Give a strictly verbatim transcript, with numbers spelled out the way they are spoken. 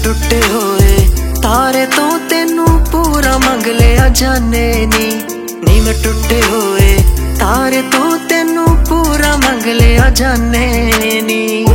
टुटे होए तारे तो तेनू पूरा मंग लिया जाने नी। नी मैं टुटे होए तारे तो तेनू पूरा मंग लिया जाने नी।